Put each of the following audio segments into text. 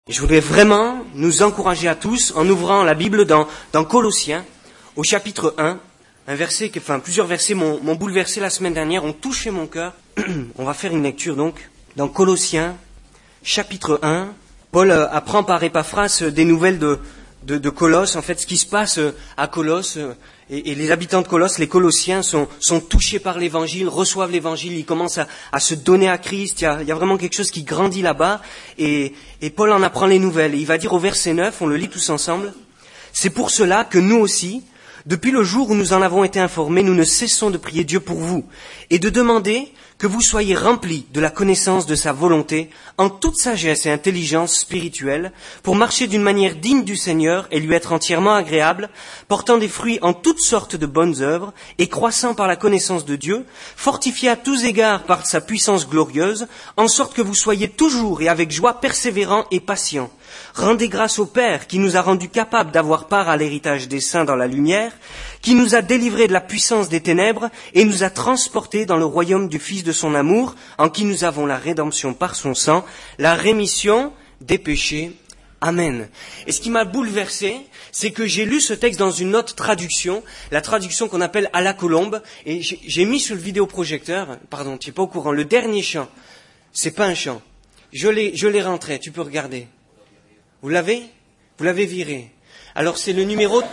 Et je voudrais vraiment nous encourager à tous en ouvrant la Bible dans Colossiens, au chapitre 1, plusieurs versets m'ont bouleversé la semaine dernière, ont touché mon cœur. On va faire une lecture donc dans Colossiens, chapitre 1. Paul apprend par Épaphras des nouvelles de Colosse, en fait ce qui se passe à Colosse. Et les habitants de Colosse, les Colossiens, sont touchés par l'Évangile, reçoivent l'Évangile, ils commencent à se donner à Christ. Il y a vraiment quelque chose qui grandit là-bas. Et Paul en apprend les nouvelles. Et il va dire au verset 9, on le lit tous ensemble, « C'est pour cela que nous aussi, depuis le jour où nous en avons été informés, nous ne cessons de prier Dieu pour vous et de demander que vous soyez remplis de la connaissance de sa volonté en toute sagesse et intelligence spirituelle pour marcher d'une manière digne du Seigneur et lui être entièrement agréable, portant des fruits en toutes sortes de bonnes œuvres et croissant par la connaissance de Dieu, fortifiés à tous égards par sa puissance glorieuse, en sorte que vous soyez toujours et avec joie persévérants et patients. Rendez grâce au Père qui nous a rendus capables d'avoir part à l'héritage des saints dans la lumière, qui nous a délivrés de la puissance des ténèbres et nous a transportés dans le royaume du Fils de son amour, en qui nous avons la rédemption par son sang, la rémission des péchés. Amen. Et ce qui m'a bouleversé, c'est que j'ai lu ce texte dans une autre traduction, la traduction qu'on appelle à la colombe, et j'ai mis sur le vidéoprojecteur, pardon, tu n'es pas au courant, le dernier chant. C'est pas un chant. Je l'ai rentré, tu peux regarder. Vous l'avez viré. Alors c'est le numéro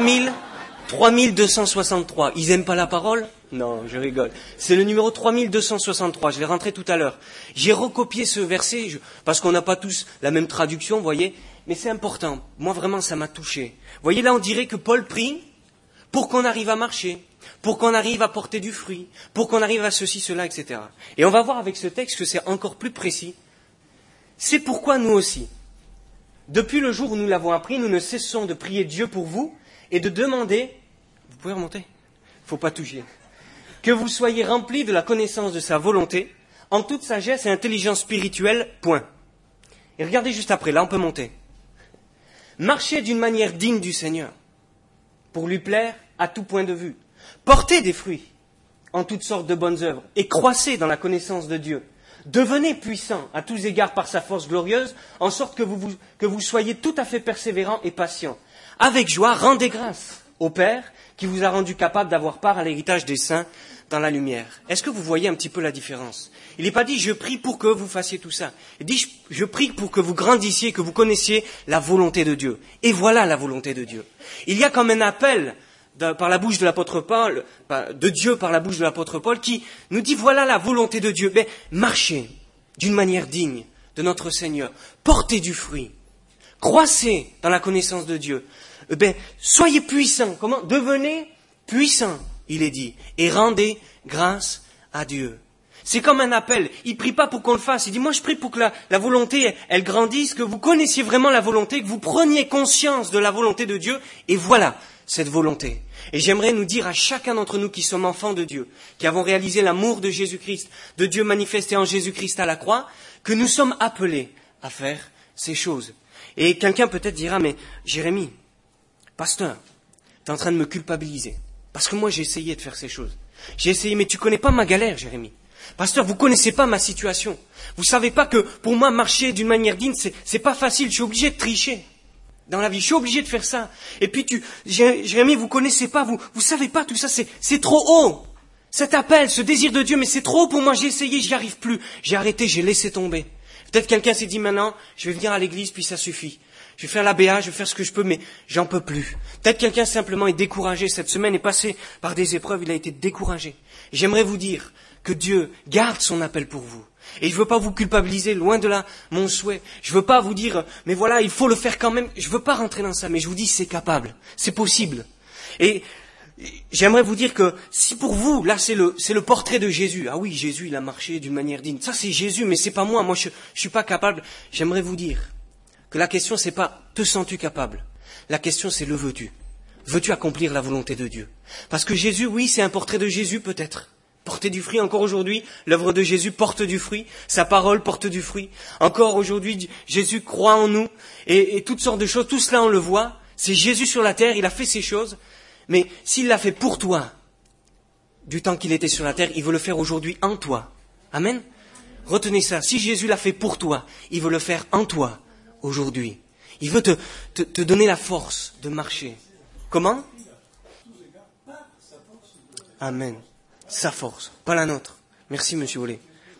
3263. Ils aiment pas la parole? Non, je rigole. C'est le numéro 3263. Je l'ai rentré tout à l'heure. J'ai recopié ce verset parce qu'on n'a pas tous la même traduction, vous voyez. Mais c'est important. Moi, vraiment, ça m'a touché. Vous voyez, là, on dirait que Paul prie pour qu'on arrive à marcher, pour qu'on arrive à porter du fruit, pour qu'on arrive à ceci, cela, etc. Et on va voir avec ce texte que c'est encore plus précis. C'est pourquoi nous aussi, depuis le jour où nous l'avons appris, nous ne cessons de prier Dieu pour vous et de demander, vous pouvez remonter, il ne faut pas toucher, que vous soyez remplis de la connaissance de sa volonté, en toute sagesse et intelligence spirituelle, point. Et regardez juste après, là on peut monter. Marchez d'une manière digne du Seigneur, pour lui plaire à tout point de vue. Portez des fruits en toutes sortes de bonnes œuvres et croissez dans la connaissance de Dieu. Devenez puissants à tous égards par sa force glorieuse, en sorte que vous soyez tout à fait persévérants et patients. Avec joie, rendez grâce au Père qui vous a rendu capable d'avoir part à l'héritage des saints dans la lumière. Est-ce que vous voyez un petit peu la différence? Il n'est pas dit « je prie pour que vous fassiez tout ça ». Il dit « je prie pour que vous grandissiez, que vous connaissiez la volonté de Dieu ». Et voilà la volonté de Dieu. Il y a comme un appel par la bouche de l'apôtre Paul, de Dieu par la bouche de l'apôtre Paul, qui nous dit voilà la volonté de Dieu. Mais marchez d'une manière digne de notre Seigneur, portez du fruit, croissez dans la connaissance de Dieu. Soyez puissants. Comment? Devenez puissants, il est dit, et rendez grâce à Dieu. C'est comme un appel. Il prie pas pour qu'on le fasse. Il dit, moi je prie pour que la volonté, elle grandisse, que vous connaissiez vraiment la volonté, que vous preniez conscience de la volonté de Dieu, et voilà cette volonté. Et j'aimerais nous dire à chacun d'entre nous qui sommes enfants de Dieu, qui avons réalisé l'amour de Jésus-Christ, de Dieu manifesté en Jésus-Christ à la croix, que nous sommes appelés à faire ces choses. Et quelqu'un peut-être dira, mais Jérémie, pasteur, tu es en train de me culpabiliser. Parce que moi j'ai essayé de faire ces choses. J'ai essayé, mais tu connais pas ma galère, Jérémie. Pasteur, vous connaissez pas ma situation. Vous savez pas que pour moi marcher d'une manière digne, c'est pas facile. Je suis obligé de tricher. Dans la vie, je suis obligé de faire ça. Et puis Jérémie, vous connaissez pas, vous savez pas tout ça, c'est trop haut. Cet appel, ce désir de Dieu, mais c'est trop haut pour moi, j'ai essayé, j'y arrive plus. J'ai arrêté, j'ai laissé tomber. Peut-être quelqu'un s'est dit maintenant, je vais venir à l'église, puis ça suffit. Je vais faire la BA, je vais faire ce que je peux, mais j'en peux plus. Peut-être quelqu'un simplement est découragé. Cette semaine est passée par des épreuves, il a été découragé. Et j'aimerais vous dire que Dieu garde son appel pour vous. Et je ne veux pas vous culpabiliser, loin de là, mon souhait. Je ne veux pas vous dire, mais voilà, il faut le faire quand même. Je ne veux pas rentrer dans ça, mais je vous dis, c'est capable, c'est possible. Et j'aimerais vous dire que si pour vous, là, c'est le portrait de Jésus. Ah oui, Jésus, il a marché d'une manière digne. Ça, c'est Jésus, mais c'est pas moi. Moi, je suis pas capable. J'aimerais vous dire que la question, c'est pas, te sens-tu capable? La question, c'est, le veux-tu? Veux-tu accomplir la volonté de Dieu? Parce que Jésus, oui, c'est un portrait de Jésus, peut-être. Porter du fruit, encore aujourd'hui, l'œuvre de Jésus porte du fruit, sa parole porte du fruit. Encore aujourd'hui, Jésus croit en nous, et toutes sortes de choses, tout cela on le voit. C'est Jésus sur la terre, il a fait ces choses, mais s'il l'a fait pour toi, du temps qu'il était sur la terre, il veut le faire aujourd'hui en toi. Amen. Retenez ça, si Jésus l'a fait pour toi, il veut le faire en toi, aujourd'hui. Il veut te donner la force de marcher. Comment? Amen. Sa force, pas la nôtre. Merci, monsieur Olé.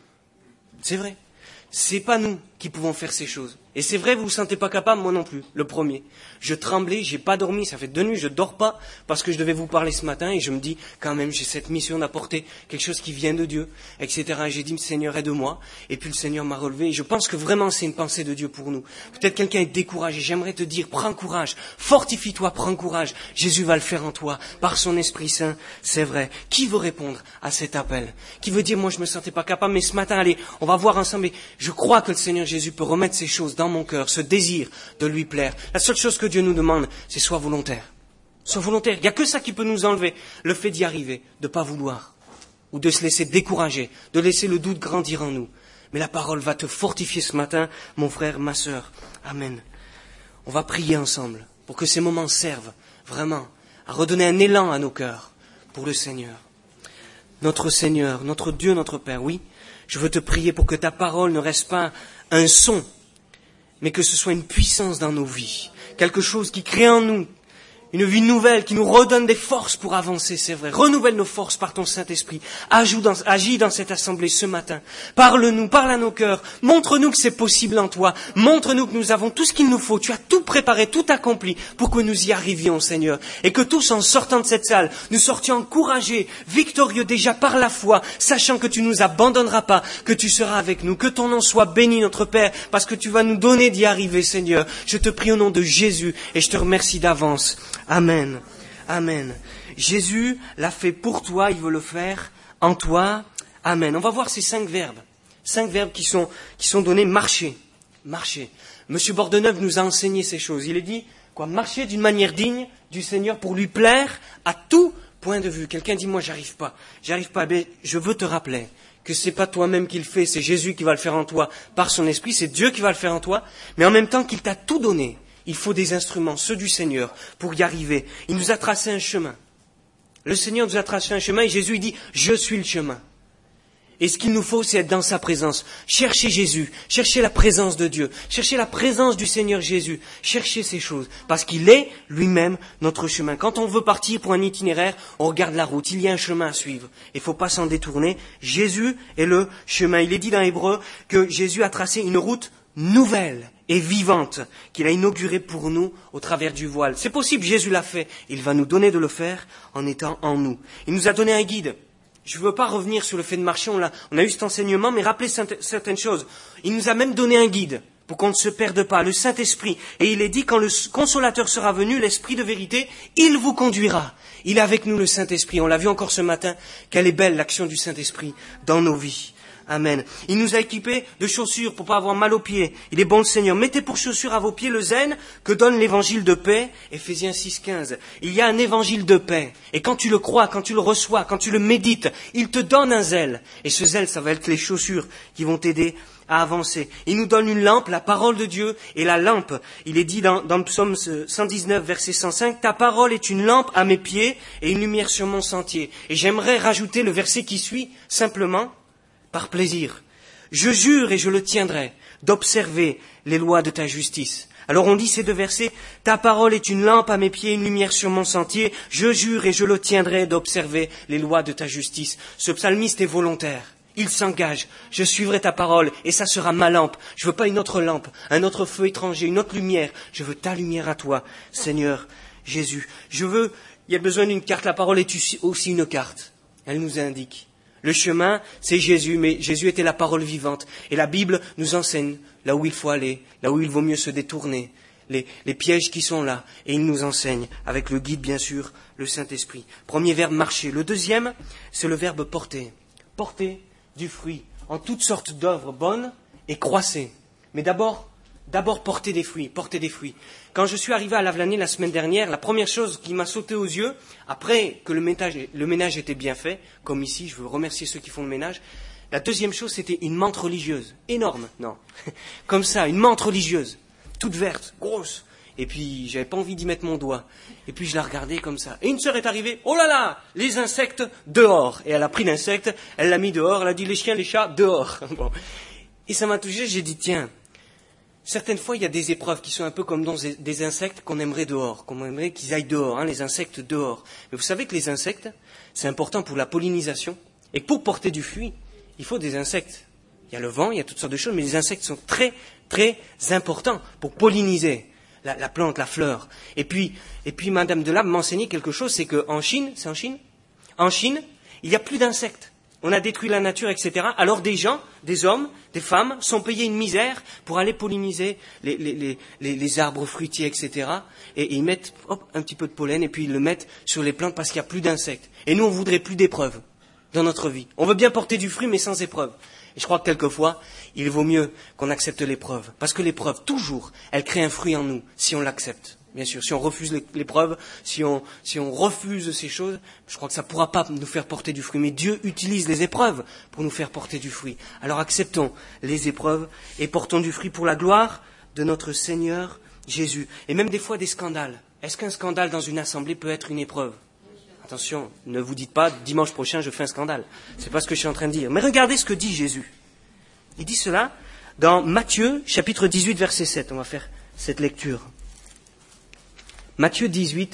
C'est vrai. C'est pas nous qui pouvons faire ces choses. Et c'est vrai, vous vous sentez pas capable, moi non plus, le premier. Je tremblais, j'ai pas dormi, ça fait 2 nuits, je dors pas, parce que je devais vous parler ce matin, et je me dis, quand même, j'ai cette mission d'apporter quelque chose qui vient de Dieu, etc. Et j'ai dit, Seigneur, aide-moi. Et puis le Seigneur m'a relevé, et je pense que vraiment c'est une pensée de Dieu pour nous. Peut-être quelqu'un est découragé, j'aimerais te dire, prends courage, fortifie-toi, prends courage. Jésus va le faire en toi, par son Esprit Saint, c'est vrai. Qui veut répondre à cet appel? Qui veut dire, moi je me sentais pas capable, mais ce matin, allez, on va voir ensemble, et je crois que le Seigneur Jésus peut remettre ces choses dans mon cœur, ce désir de lui plaire. La seule chose que Dieu nous demande, c'est sois volontaire. Sois volontaire. Il n'y a que ça qui peut nous enlever le fait d'y arriver, de ne pas vouloir, ou de se laisser décourager, de laisser le doute grandir en nous. Mais la parole va te fortifier ce matin, mon frère, ma sœur. Amen. On va prier ensemble pour que ces moments servent vraiment à redonner un élan à nos cœurs pour le Seigneur. Notre Seigneur, notre Dieu, notre Père, oui, je veux te prier pour que ta parole ne reste pas un son, mais que ce soit une puissance dans nos vies, quelque chose qui crée en nous une vie nouvelle, qui nous redonne des forces pour avancer, c'est vrai. Renouvelle nos forces par ton Saint-Esprit. Agis dans cette assemblée ce matin. Parle-nous, parle à nos cœurs. Montre-nous que c'est possible en toi. Montre-nous que nous avons tout ce qu'il nous faut. Tu as tout préparé, tout accompli pour que nous y arrivions, Seigneur. Et que tous, en sortant de cette salle, nous sortions encouragés, victorieux déjà par la foi, sachant que tu nous abandonneras pas, que tu seras avec nous. Que ton nom soit béni, notre Père, parce que tu vas nous donner d'y arriver, Seigneur. Je te prie au nom de Jésus et je te remercie d'avance. Amen. Amen. Jésus l'a fait pour toi, il veut le faire en toi. Amen. On va voir ces 5 verbes. 5 verbes qui sont donnés. Marcher. Marcher. Monsieur Bordeneuve nous a enseigné ces choses. Il a dit, marcher d'une manière digne du Seigneur pour lui plaire à tout point de vue. Quelqu'un dit, moi, j'arrive pas. Mais je veux te rappeler que c'est pas toi-même qui le fais, c'est Jésus qui va le faire en toi par son esprit, c'est Dieu qui va le faire en toi, mais en même temps qu'il t'a tout donné. Il faut des instruments, ceux du Seigneur, pour y arriver. Il nous a tracé un chemin. Le Seigneur nous a tracé un chemin et Jésus il dit, je suis le chemin. Et ce qu'il nous faut, c'est être dans sa présence. Chercher Jésus, chercher la présence de Dieu, chercher la présence du Seigneur Jésus, chercher ces choses. Parce qu'il est lui-même notre chemin. Quand on veut partir pour un itinéraire, on regarde la route. Il y a un chemin à suivre. Il ne faut pas s'en détourner. Jésus est le chemin. Il est dit dans Hébreux que Jésus a tracé une route nouvelle et vivante qu'il a inaugurée pour nous au travers du voile. C'est possible, Jésus l'a fait. Il va nous donner de le faire en étant en nous. Il nous a donné un guide. Je ne veux pas revenir sur le fait de marcher, on a eu cet enseignement, mais rappelez certaines choses. Il nous a même donné un guide pour qu'on ne se perde pas, le Saint-Esprit. Et il est dit, quand le Consolateur sera venu, l'Esprit de vérité, il vous conduira. Il est avec nous, le Saint-Esprit. On l'a vu encore ce matin, quelle est belle l'action du Saint-Esprit dans nos vies. Amen. Il nous a équipés de chaussures pour pas avoir mal aux pieds. Il est bon le Seigneur. Mettez pour chaussures à vos pieds le zen que donne l'évangile de paix. Éphésiens 6,15. Il y a un évangile de paix. Et quand tu le crois, quand tu le reçois, quand tu le médites, il te donne un zèle. Et ce zèle, ça va être les chaussures qui vont t'aider à avancer. Il nous donne une lampe, la parole de Dieu, et la lampe, il est dit dans le psaume 119, verset 105, ta parole est une lampe à mes pieds et une lumière sur mon sentier. Et j'aimerais rajouter le verset qui suit, simplement, par plaisir. Je jure et je le tiendrai d'observer les lois de ta justice. Alors on dit ces 2 versets, ta parole est une lampe à mes pieds, une lumière sur mon sentier. Je jure et je le tiendrai d'observer les lois de ta justice. Ce psalmiste est volontaire. Il s'engage. Je suivrai ta parole et ça sera ma lampe. Je veux pas une autre lampe, un autre feu étranger, une autre lumière. Je veux ta lumière à toi, Seigneur Jésus. Il y a besoin d'une carte. La parole est aussi une carte. Elle nous indique. Le chemin, c'est Jésus, mais Jésus était la parole vivante. Et la Bible nous enseigne là où il faut aller, là où il vaut mieux se détourner, les pièges qui sont là. Et il nous enseigne, avec le guide bien sûr, le Saint-Esprit. Premier verbe, marcher. Le deuxième, c'est le verbe porter. Porter du fruit, en toutes sortes d'œuvres bonnes et croisser. Mais d'abord porter des fruits, porter des fruits. Quand je suis arrivé à Lavelanet la semaine dernière, la première chose qui m'a sauté aux yeux, après que le ménage était bien fait, comme ici, je veux remercier ceux qui font le ménage, la deuxième chose, c'était une menthe religieuse. Énorme, non. Comme ça, une menthe religieuse. Toute verte, grosse. Et puis, j'avais pas envie d'y mettre mon doigt. Et puis, je la regardais comme ça. Et une sœur est arrivée, oh là là, les insectes dehors. Et elle a pris l'insecte, elle l'a mis dehors, elle a dit les chiens, les chats dehors. Bon. Et ça m'a touché, j'ai dit, tiens, certaines fois, il y a des épreuves qui sont un peu comme dans des insectes qu'on aimerait dehors, qu'on aimerait qu'ils aillent dehors, les insectes dehors. Mais vous savez que les insectes, c'est important pour la pollinisation. Et pour porter du fruit, il faut des insectes. Il y a le vent, il y a toutes sortes de choses, mais les insectes sont très, très importants pour polliniser la plante, la fleur. Et puis Madame Delab m'enseignait quelque chose, c'est qu'en Chine, en Chine, il n'y a plus d'insectes. On a détruit la nature, etc. Alors des gens, des hommes, des femmes, sont payés une misère pour aller polliniser les arbres fruitiers, etc. Et ils mettent un petit peu de pollen et puis ils le mettent sur les plantes parce qu'il n'y a plus d'insectes. Et nous, on voudrait plus d'épreuves dans notre vie. On veut bien porter du fruit, mais sans épreuve. Et je crois que quelquefois, il vaut mieux qu'on accepte l'épreuve. Parce que l'épreuve, toujours, elle crée un fruit en nous, si on l'accepte. Bien sûr, si on refuse l'épreuve, si on refuse ces choses, je crois que ça ne pourra pas nous faire porter du fruit. Mais Dieu utilise les épreuves pour nous faire porter du fruit. Alors acceptons les épreuves et portons du fruit pour la gloire de notre Seigneur Jésus. Et même des fois des scandales. Est-ce qu'un scandale dans une assemblée peut être une épreuve ? Attention, ne vous dites pas, dimanche prochain, je fais un scandale. Ce n'est pas ce que je suis en train de dire. Mais regardez ce que dit Jésus. Il dit cela dans Matthieu, chapitre 18, verset 7. On va faire cette lecture. Matthieu 18,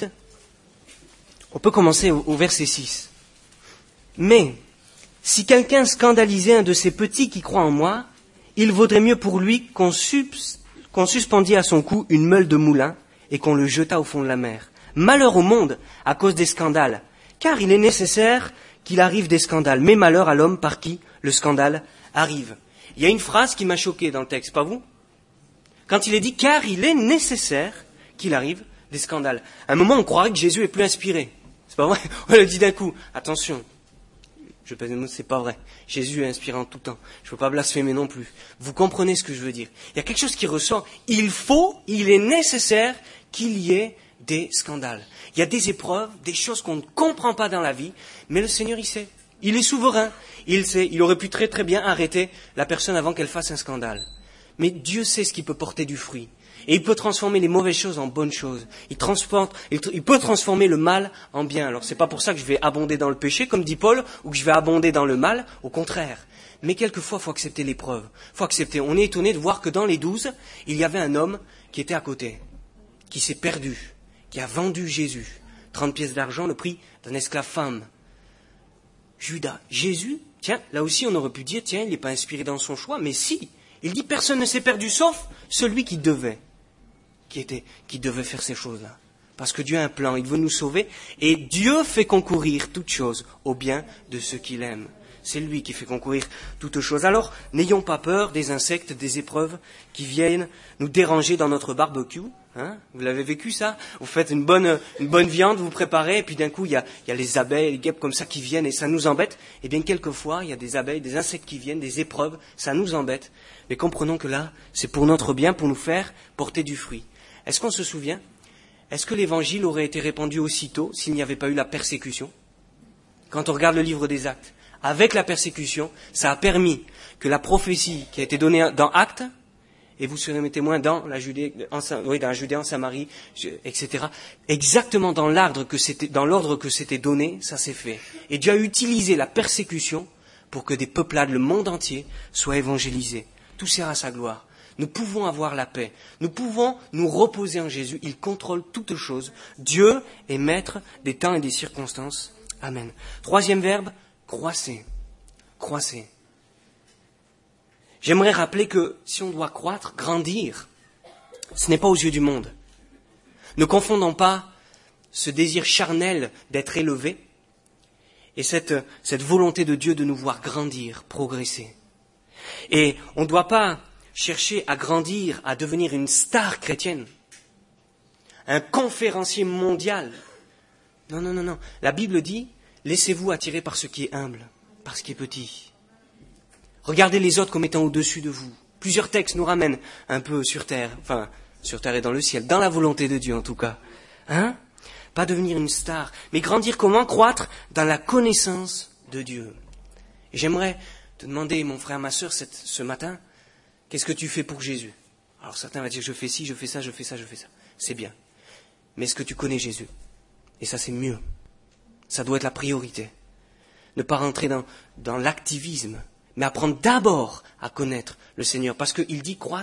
on peut commencer au verset 6. Mais, si quelqu'un scandalisait un de ces petits qui croient en moi, il vaudrait mieux pour lui qu'on suspendît à son cou une meule de moulin et qu'on le jetât au fond de la mer. Malheur au monde à cause des scandales, car il est nécessaire qu'il arrive des scandales, mais malheur à l'homme par qui le scandale arrive. Il y a une phrase qui m'a choqué dans le texte, pas vous ? Quand il est dit « car il est nécessaire qu'il arrive des scandales ». À un moment, on croirait que Jésus est plus inspiré. C'est pas vrai ? On le dit d'un coup. Attention, je pèse mes mots, c'est pas vrai. Jésus est inspiré en tout temps. Je ne peux pas blasphémer non plus. Vous comprenez ce que je veux dire ? Il y a quelque chose qui ressort. Il est nécessaire qu'il y ait des scandales. Il y a des épreuves, des choses qu'on ne comprend pas dans la vie, mais le Seigneur, il sait. Il est souverain. Il sait. Il aurait pu très très bien arrêter la personne avant qu'elle fasse un scandale. Mais Dieu sait ce qui peut porter du fruit. Et il peut transformer les mauvaises choses en bonnes choses. Il peut transformer le mal en bien. Alors c'est pas pour ça que je vais abonder dans le péché, comme dit Paul, ou que je vais abonder dans le mal, au contraire. Mais quelquefois, il faut accepter l'épreuve. Faut accepter. On est étonné de voir que dans les 12, il y avait un homme qui était à côté, qui s'est perdu, qui a vendu Jésus. 30 pièces d'argent, le prix d'un esclave femme. Judas. Jésus, tiens, là aussi on aurait pu dire, tiens, il n'est pas inspiré dans son choix, mais si. Il dit, personne ne s'est perdu, sauf celui qui devait faire ces choses-là. Parce que Dieu a un plan, il veut nous sauver, et Dieu fait concourir toutes choses au bien de ceux qu'il aime. C'est lui qui fait concourir toutes choses. Alors, n'ayons pas peur des insectes, des épreuves qui viennent nous déranger dans notre barbecue. Vous l'avez vécu ça ? Vous faites une bonne viande, vous préparez, et puis d'un coup, il y a les abeilles, les guêpes comme ça qui viennent, et ça nous embête. Et bien, quelquefois, il y a des abeilles, des insectes qui viennent, des épreuves, ça nous embête. Mais comprenons que là, c'est pour notre bien, pour nous faire porter du fruit. Est-ce qu'on se souvient ? Est-ce que l'évangile aurait été répandu aussitôt s'il n'y avait pas eu la persécution ? Quand on regarde le livre des Actes, avec la persécution, ça a permis que la prophétie qui a été donnée dans Actes, et vous serez mes témoins dans la Judée, en Samarie, etc. Exactement dans l'ordre que c'était donné, ça s'est fait. Et Dieu a utilisé la persécution pour que des peuplades, le monde entier, soient évangélisés. Tout sert à sa gloire. Nous pouvons avoir la paix. Nous pouvons nous reposer en Jésus. Il contrôle toutes choses. Dieu est maître des temps et des circonstances. Amen. Troisième verbe, croissez. Croissez. J'aimerais rappeler que si on doit croître, grandir, ce n'est pas aux yeux du monde. Ne confondons pas ce désir charnel d'être élevé et cette volonté de Dieu de nous voir grandir, progresser. Et on ne doit pas chercher à grandir, à devenir une star chrétienne, un conférencier mondial. Non. La Bible dit, laissez-vous attirer par ce qui est humble, par ce qui est petit. Regardez les autres comme étant au-dessus de vous. Plusieurs textes nous ramènent un peu sur terre, enfin, sur terre et dans le ciel, dans la volonté de Dieu en tout cas. Pas devenir une star, mais grandir comment ? Croître dans la connaissance de Dieu. Et j'aimerais te demander, mon frère, ma sœur, ce matin, qu'est-ce que tu fais pour Jésus ? Alors certains vont dire, je fais ci, je fais ça. C'est bien. Mais est-ce que tu connais Jésus ? Et ça, c'est mieux. Ça doit être la priorité. Ne pas rentrer dans l'activisme, mais apprendre d'abord à connaître le Seigneur. Parce qu'il dit croître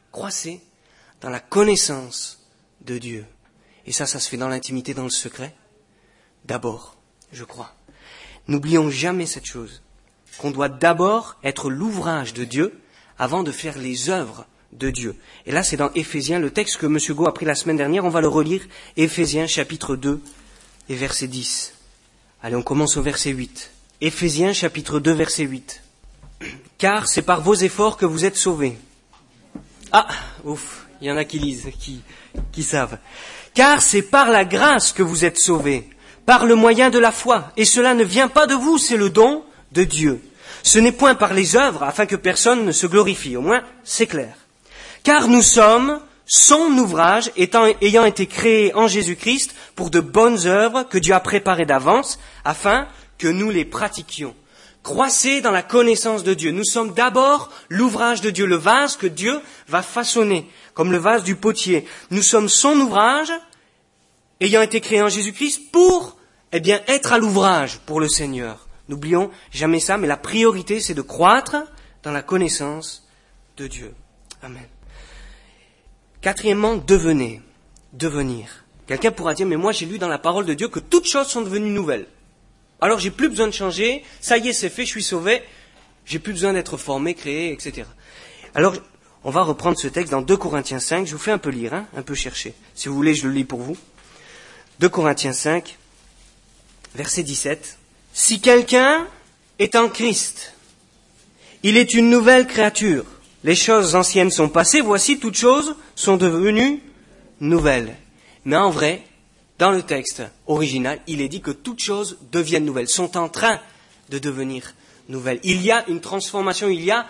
Croissez dans la connaissance de Dieu. Et ça se fait dans l'intimité, dans le secret. D'abord, je crois. N'oublions jamais cette chose, qu'on doit d'abord être l'ouvrage de Dieu avant de faire les œuvres de Dieu. Et là, c'est dans Éphésiens, le texte que M. Go a pris la semaine dernière, on va le relire, Éphésiens chapitre 2 et verset 10. Allez, on commence au verset 8. Éphésiens chapitre 2, verset 8. Car c'est par vos efforts que vous êtes sauvés. Ah, ouf, il y en a qui lisent, qui savent. Car c'est par la grâce que vous êtes sauvés, par le moyen de la foi. Et cela ne vient pas de vous, c'est le don de Dieu. Ce n'est point par les œuvres, afin que personne ne se glorifie. Au moins, c'est clair. Car nous sommes son ouvrage, ayant été créés en Jésus-Christ pour de bonnes œuvres que Dieu a préparées d'avance, afin que nous les pratiquions. Croissez dans la connaissance de Dieu. Nous sommes d'abord l'ouvrage de Dieu, le vase que Dieu va façonner, comme le vase du potier. Nous sommes son ouvrage, ayant été créé en Jésus-Christ pour, être à l'ouvrage pour le Seigneur. N'oublions jamais ça, mais la priorité, c'est de croître dans la connaissance de Dieu. Amen. Quatrièmement, devenir. Quelqu'un pourra dire, mais moi j'ai lu dans la parole de Dieu que toutes choses sont devenues nouvelles. Alors j'ai plus besoin de changer, ça y est, c'est fait, je suis sauvé, j'ai plus besoin d'être formé, créé, etc. Alors, on va reprendre ce texte dans 2 Corinthiens 5, je vous fais un peu lire, un peu chercher. Si vous voulez, je le lis pour vous. 2 Corinthiens 5, verset 17. Si quelqu'un est en Christ, il est une nouvelle créature. Les choses anciennes sont passées, voici toutes choses sont devenues nouvelles. Mais en vrai, dans le texte original, il est dit que toutes choses deviennent nouvelles, sont en train de devenir nouvelles. Il y a une transformation, il y a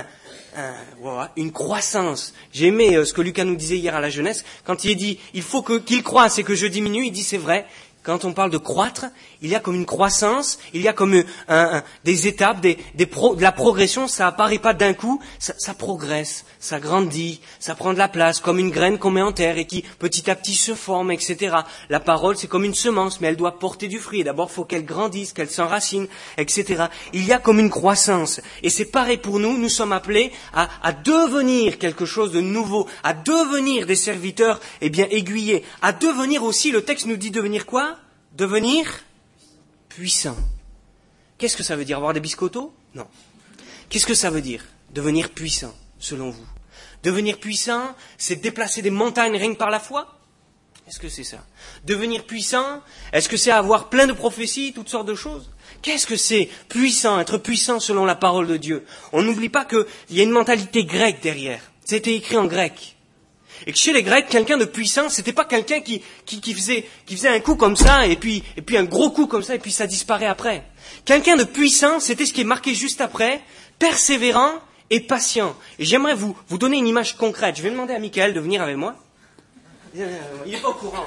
une croissance. J'ai aimé ce que Lucas nous disait hier à la jeunesse, quand il dit il faut qu'il croisse et que je diminue, il dit c'est vrai. Quand on parle de croître, il y a comme une croissance, il y a comme des étapes, de la progression, ça apparaît pas d'un coup, ça progresse, ça grandit, ça prend de la place, comme une graine qu'on met en terre et qui petit à petit se forme, etc. La parole, c'est comme une semence, mais elle doit porter du fruit. D'abord, il faut qu'elle grandisse, qu'elle s'enracine, etc. Il y a comme une croissance. Et c'est pareil pour nous, nous sommes appelés à devenir quelque chose de nouveau, à devenir des serviteurs, aiguillés, à devenir aussi, le texte nous dit devenir quoi ? Devenir puissant. Qu'est-ce que ça veut dire? Avoir des biscottos? Non. Qu'est-ce que ça veut dire? Devenir puissant, selon vous. Devenir puissant, c'est déplacer des montagnes rien que par la foi? Est-ce que c'est ça? Devenir puissant, est-ce que c'est avoir plein de prophéties, toutes sortes de choses? Qu'est-ce que c'est puissant, être puissant selon la parole de Dieu? On n'oublie pas qu'il y a une mentalité grecque derrière. C'était écrit en grec. Et que chez les Grecs, quelqu'un de puissant, c'était pas quelqu'un qui faisait un coup comme ça, et puis un gros coup comme ça, et puis ça disparaît après. Quelqu'un de puissant, c'était ce qui est marqué juste après, persévérant et patient. Et j'aimerais vous donner une image concrète. Je vais demander à Michael de venir avec moi. Il n'est pas au courant.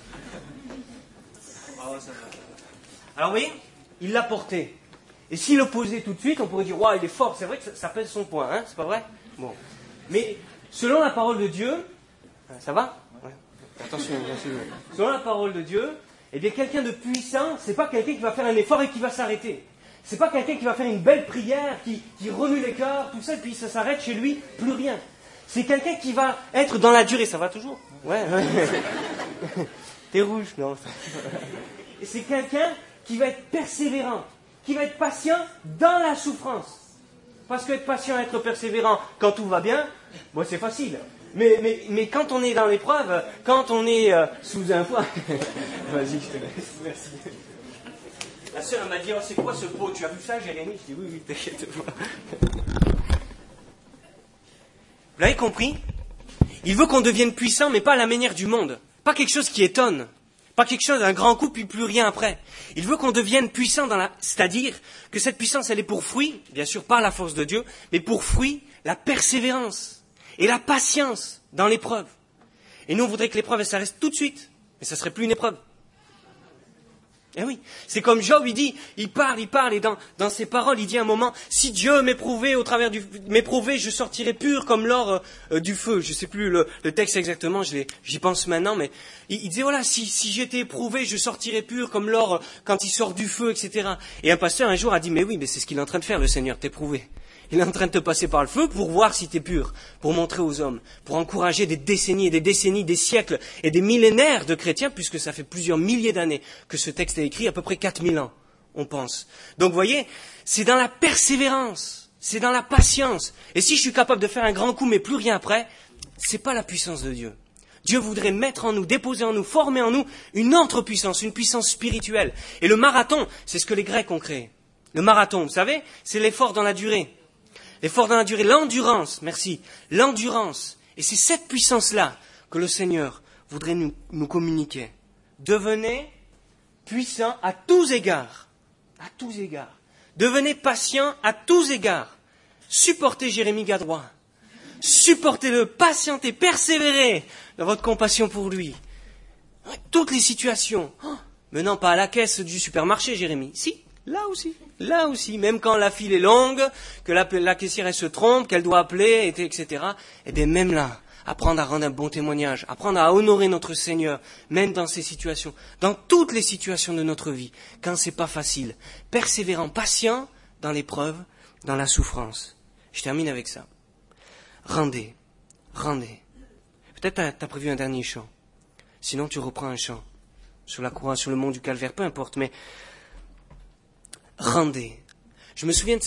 Alors oui, il l'a porté. Et s'il le posait tout de suite, on pourrait dire, waouh, il est fort, c'est vrai que ça pèse son poids, hein, c'est pas vrai? Bon. Mais, selon la parole de Dieu, ça va? Ouais. Attention. Selon la parole de Dieu, quelqu'un de puissant, c'est pas quelqu'un qui va faire un effort et qui va s'arrêter. C'est pas quelqu'un qui va faire une belle prière, qui remue les cœurs, tout ça, et puis ça s'arrête chez lui, plus rien. C'est quelqu'un qui va être dans la durée. Ça va toujours? Ouais. T'es rouge, non? Et c'est quelqu'un qui va être persévérant, qui va être patient dans la souffrance. Parce qu'être patient, être persévérant quand tout va bien, c'est facile. Mais quand on est dans l'épreuve, quand on est sous un poids... Vas-y, je te laisse. Merci. La sœur, elle m'a dit, c'est quoi ce pot? Tu as vu ça, Jérémie? Je dis, oui, t'inquiète pas. Vous l'avez compris? Il veut qu'on devienne puissant, mais pas à la manière du monde. Pas quelque chose qui étonne. Pas quelque chose d'un grand coup, puis plus rien après. Il veut qu'on devienne puissant c'est-à-dire que cette puissance, elle est pour fruit, bien sûr par la force de Dieu, mais pour fruit, la persévérance et la patience dans l'épreuve. Et nous, on voudrait que l'épreuve, elle s'arrête tout de suite. Mais ça serait plus une épreuve. Eh oui, c'est comme Job, il parle, et dans ses paroles, il dit à un moment, si Dieu m'éprouvait m'éprouvait, je sortirai pur comme l'or du feu. Je sais plus le texte exactement, j'y pense maintenant, mais il disait, voilà, si j'étais éprouvé, je sortirais pur comme l'or quand il sort du feu, etc. Et un pasteur un jour a dit, mais oui, mais c'est ce qu'il est en train de faire, le Seigneur, t'éprouver. Il est en train de te passer par le feu pour voir si tu es pur, pour montrer aux hommes, pour encourager des décennies et des décennies, des siècles et des millénaires de chrétiens, puisque ça fait plusieurs milliers d'années que ce texte est écrit, à peu près 4000 ans, on pense. Donc vous voyez, c'est dans la persévérance, c'est dans la patience. Et si je suis capable de faire un grand coup mais plus rien après, c'est pas la puissance de Dieu. Dieu voudrait mettre en nous, déposer en nous, former en nous une autre puissance, une puissance spirituelle. Et le marathon, c'est ce que les Grecs ont créé. Le marathon, vous savez, c'est l'effort dans la durée. L'effort dans la durée, l'endurance, merci, l'endurance. Et c'est cette puissance-là que le Seigneur voudrait nous communiquer. Devenez puissants à tous égards. À tous égards. Devenez patients à tous égards. Supportez Jérémie Gadrois. Supportez-le, patientez, persévérez dans votre compassion pour lui. Toutes les situations. Mais non, pas à la caisse du supermarché, Jérémie. Si, là aussi. Même quand la file est longue, que la caissière elle se trompe, qu'elle doit appeler, etc. Et bien même là, apprendre à rendre un bon témoignage, apprendre à honorer notre Seigneur, même dans ces situations, dans toutes les situations de notre vie, quand c'est pas facile. Persévérant, patient dans l'épreuve, dans la souffrance. Je termine avec ça. Rendez. Peut-être t'as prévu un dernier chant. Sinon tu reprends un chant. Sur la croix, sur le mont du Calvaire, peu importe, mais rendez. Je me souviens de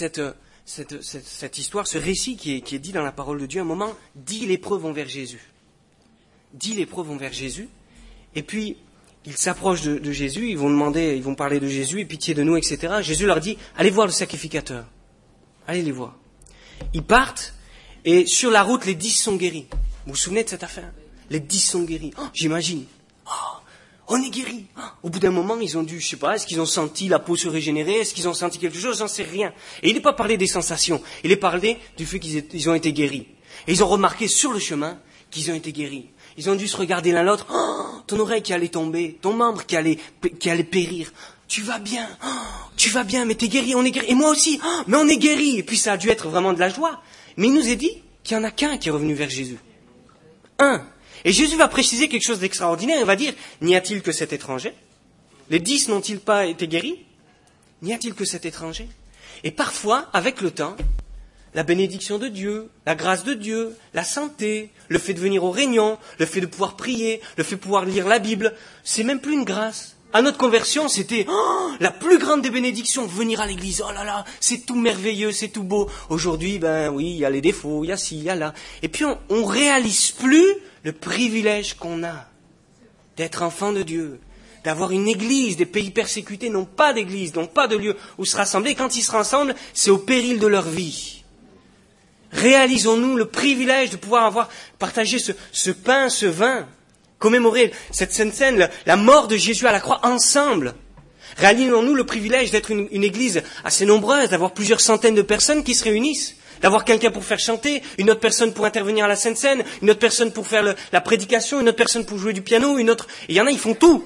cette histoire, ce récit qui est dit dans la parole de Dieu. À un moment, 10 lépreux vont vers Jésus. 10 lépreux vont vers Jésus. Et puis, ils s'approchent de Jésus, ils vont parler de Jésus, et pitié de nous, etc. Jésus leur dit, allez voir le sacrificateur. Allez les voir. Ils partent, et sur la route, les 10 sont guéris. Vous vous souvenez de cette affaire? Les 10 sont guéris. J'imagine. On est guéris. Au bout d'un moment, ils ont dû, je sais pas, est-ce qu'ils ont senti la peau se régénérer? Est-ce qu'ils ont senti quelque chose? J'en sais rien. Et il n'est pas parlé des sensations. Il est parlé du fait qu'ils ont été guéris. Et ils ont remarqué sur le chemin qu'ils ont été guéris. Ils ont dû se regarder l'un l'autre. Ton oreille qui allait tomber, ton membre qui allait périr. Tu vas bien. Tu vas bien, mais t'es guéri, on est guéri. Et moi aussi. Mais on est guéri. Et puis ça a dû être vraiment de la joie. Mais il nous est dit qu'il n'y en a qu'un qui est revenu vers Jésus. Un. Et Jésus va préciser quelque chose d'extraordinaire. Il va dire, n'y a-t-il que cet étranger? Les 10 n'ont-ils pas été guéris? N'y a-t-il que cet étranger? Et parfois, avec le temps, la bénédiction de Dieu, la grâce de Dieu, la santé, le fait de venir aux réunions, le fait de pouvoir prier, le fait de pouvoir lire la Bible, c'est même plus une grâce. À notre conversion, c'était la plus grande des bénédictions, venir à l'église. Oh là là, c'est tout merveilleux, c'est tout beau. Aujourd'hui, oui, il y a les défauts, il y a ci, il y a là. Et puis on réalise plus le privilège qu'on a d'être enfant de Dieu, d'avoir une église. Des pays persécutés n'ont pas d'église, n'ont pas de lieu où se rassembler. Quand ils se rassemblent, c'est au péril de leur vie. Réalisons-nous le privilège de pouvoir partagé ce pain, ce vin, commémorer cette sainte scène, la mort de Jésus à la croix ensemble. Réalisons-nous le privilège d'être une église assez nombreuse, d'avoir plusieurs centaines de personnes qui se réunissent, d'avoir quelqu'un pour faire chanter, une autre personne pour intervenir à la sainte scène, une autre personne pour faire la prédication, une autre personne pour jouer du piano, une autre. Et il y en a, ils font tout.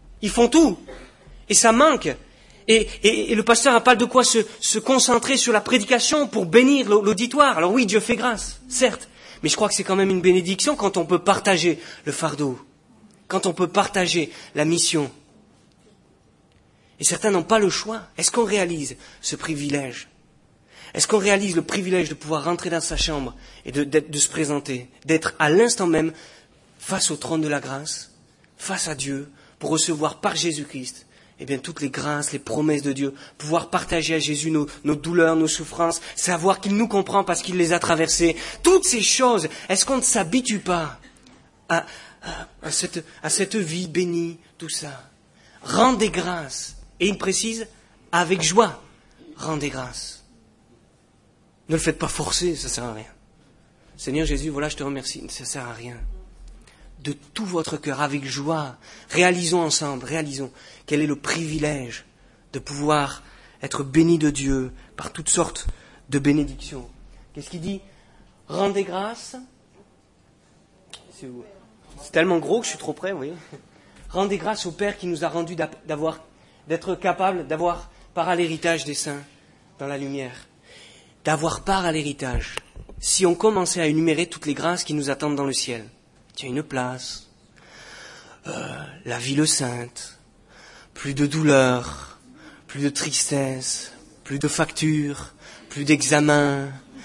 Et ça manque. Et le pasteur n'a pas de quoi se concentrer sur la prédication pour bénir l'auditoire. Alors oui, Dieu fait grâce, certes. Mais je crois que c'est quand même une bénédiction quand on peut partager le fardeau, quand on peut partager la mission. Et certains n'ont pas le choix. Est-ce qu'on réalise ce privilège? Est-ce qu'on réalise le privilège de pouvoir rentrer dans sa chambre et de se présenter, d'être à l'instant même face au trône de la grâce, face à Dieu, pour recevoir par Jésus-Christ toutes les grâces, les promesses de Dieu, pouvoir partager à Jésus nos douleurs, nos souffrances, savoir qu'il nous comprend parce qu'il les a traversées. Toutes ces choses, est-ce qu'on ne s'habitue pas à cette vie bénie, tout ça? Rendez grâce. Et il précise, avec joie, rendez grâce. Ne le faites pas forcer, ça ne sert à rien. Seigneur Jésus, voilà, je te remercie, ça ne sert à rien. De tout votre cœur, avec joie, réalisons ensemble, quel est le privilège de pouvoir être béni de Dieu par toutes sortes de bénédictions. Qu'est-ce qu'il dit? Rendez grâce. C'est tellement gros que je suis trop près, vous voyez. Rendez grâce au Père qui nous a rendu d'être capable d'avoir part à l'héritage des saints dans la lumière. D'avoir part à l'héritage. Si on commençait à énumérer toutes les grâces qui nous attendent dans le ciel. Tiens, une place, la ville sainte, plus de douleur, plus de tristesse, plus de factures, plus d'examens,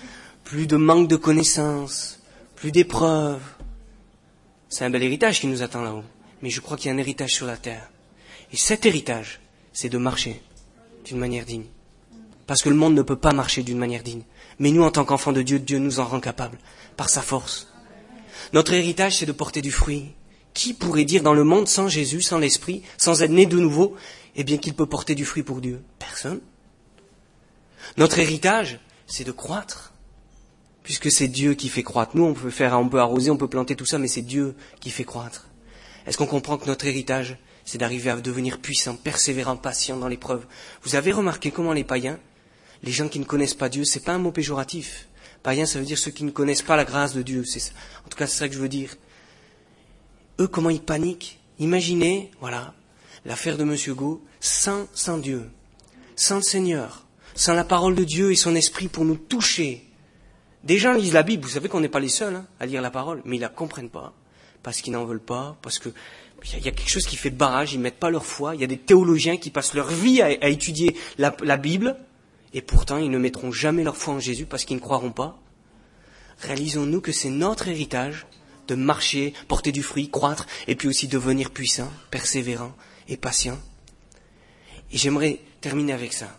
plus de manque de connaissances, plus d'épreuves. C'est un bel héritage qui nous attend là-haut. Mais je crois qu'il y a un héritage sur la terre. Et cet héritage, c'est de marcher d'une manière digne. Parce que le monde ne peut pas marcher d'une manière digne. Mais nous, en tant qu'enfants de Dieu, Dieu nous en rend capables, par sa force. Notre héritage, c'est de porter du fruit. Qui pourrait dire dans le monde, sans Jésus, sans l'Esprit, sans être né de nouveau, eh bien qu'il peut porter du fruit pour Dieu? Personne. Notre héritage, c'est de croître. Puisque c'est Dieu qui fait croître. Nous, on peut arroser, on peut planter tout ça, mais c'est Dieu qui fait croître. Est-ce qu'on comprend que notre héritage, c'est d'arriver à devenir puissant, persévérant, patient dans l'épreuve? Vous avez remarqué comment les païens, les gens qui ne connaissent pas Dieu, c'est pas un mot péjoratif. Païens, ça veut dire ceux qui ne connaissent pas la grâce de Dieu. En tout cas, c'est ça que je veux dire. Eux, comment ils paniquent? Imaginez, voilà, l'affaire de Monsieur Go, sans Dieu, sans le Seigneur, sans la parole de Dieu et son esprit pour nous toucher. Des gens lisent la Bible, vous savez qu'on n'est pas les seuls à lire la parole, mais ils la comprennent pas, parce qu'ils n'en veulent pas, parce que il y a quelque chose qui fait barrage, ils mettent pas leur foi. Il y a des théologiens qui passent leur vie à étudier la Bible, et pourtant ils ne mettront jamais leur foi en Jésus parce qu'ils ne croiront pas. Réalisons-nous que c'est notre héritage de marcher, porter du fruit, croître, et puis aussi devenir puissant, persévérant et patient. Et j'aimerais terminer avec ça.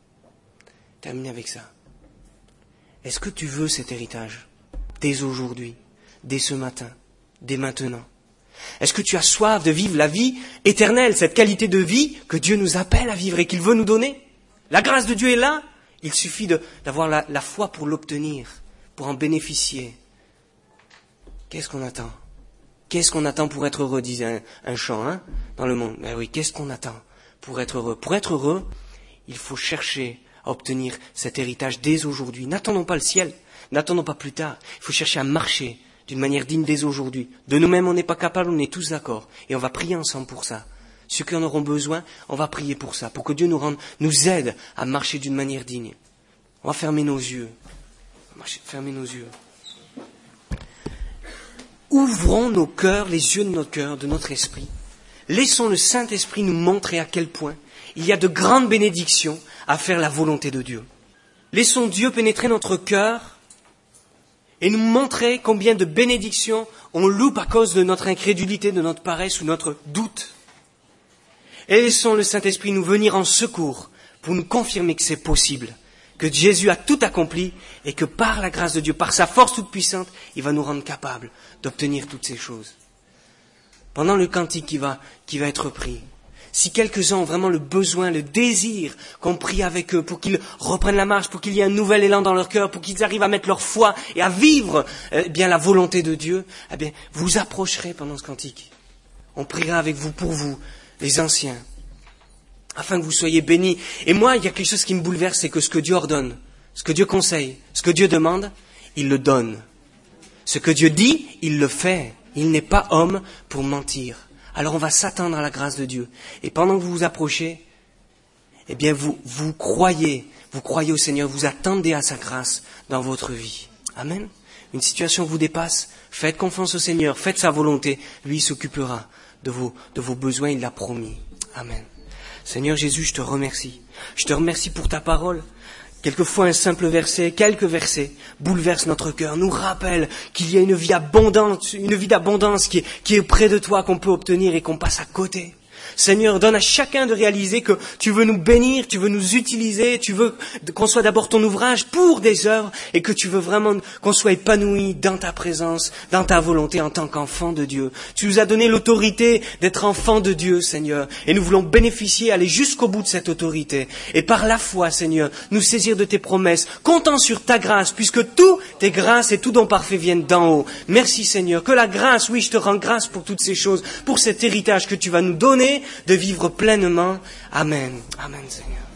Est-ce que tu veux cet héritage dès aujourd'hui, dès ce matin, dès maintenant? Est-ce que tu as soif de vivre la vie éternelle, cette qualité de vie que Dieu nous appelle à vivre et qu'il veut nous donner? La grâce de Dieu est là. Il suffit d'avoir la foi pour l'obtenir, pour en bénéficier. Qu'est-ce qu'on attend? Qu'est-ce qu'on attend pour être heureux, disait un chant dans le monde. Ben oui, qu'est-ce qu'on attend pour être heureux? Pour être heureux, il faut chercher à obtenir cet héritage dès aujourd'hui. N'attendons pas le ciel, n'attendons pas plus tard. Il faut chercher à marcher d'une manière digne dès aujourd'hui. De nous-mêmes, on n'est pas capable, on est tous d'accord. Et on va prier ensemble pour ça. Ceux qui en auront besoin, on va prier pour ça, pour que Dieu nous aide à marcher d'une manière digne. On va fermer nos yeux. Ouvrons nos cœurs, les yeux de notre cœur, de notre esprit. Laissons le Saint-Esprit nous montrer à quel point il y a de grandes bénédictions à faire la volonté de Dieu. Laissons Dieu pénétrer notre cœur et nous montrer combien de bénédictions on loupe à cause de notre incrédulité, de notre paresse ou notre doute. Et laissons le Saint-Esprit nous venir en secours pour nous confirmer que c'est possible, que Jésus a tout accompli et que par la grâce de Dieu, par sa force toute puissante, il va nous rendre capables d'obtenir toutes ces choses. Pendant le cantique qui va être pris, si quelques-uns ont vraiment le besoin, le désir qu'on prie avec eux pour qu'ils reprennent la marche, pour qu'il y ait un nouvel élan dans leur cœur, pour qu'ils arrivent à mettre leur foi et à vivre bien la volonté de Dieu, vous approcherez pendant ce cantique. On priera avec vous, pour vous, les anciens, afin que vous soyez bénis. Et moi, il y a quelque chose qui me bouleverse, c'est que ce que Dieu ordonne, ce que Dieu conseille, ce que Dieu demande, il le donne. Ce que Dieu dit, il le fait. Il n'est pas homme pour mentir. Alors on va s'attendre à la grâce de Dieu. Et pendant que vous vous approchez, vous croyez au Seigneur, vous attendez à sa grâce dans votre vie. Amen. Une situation vous dépasse, faites confiance au Seigneur, faites sa volonté. Lui, il s'occupera de vos besoins, il l'a promis. Amen. Seigneur Jésus, je te remercie. Je te remercie pour ta parole. Quelquefois, un simple verset, quelques versets, bouleversent notre cœur, nous rappellent qu'il y a une vie d'abondance qui est près de toi, qu'on peut obtenir et qu'on passe à côté. Seigneur, donne à chacun de réaliser que tu veux nous bénir, tu veux nous utiliser, tu veux qu'on soit d'abord ton ouvrage pour des œuvres et que tu veux vraiment qu'on soit épanoui dans ta présence, dans ta volonté en tant qu'enfant de Dieu. Tu nous as donné l'autorité d'être enfant de Dieu, Seigneur, et nous voulons bénéficier, aller jusqu'au bout de cette autorité. Et par la foi, Seigneur, nous saisir de tes promesses, comptant sur ta grâce, puisque tout tes grâces et tout don parfait viennent d'en haut. Merci, Seigneur, que la grâce, oui, je te rends grâce pour toutes ces choses, pour cet héritage que tu vas nous donner, de vivre pleinement. Amen. Amen, Seigneur.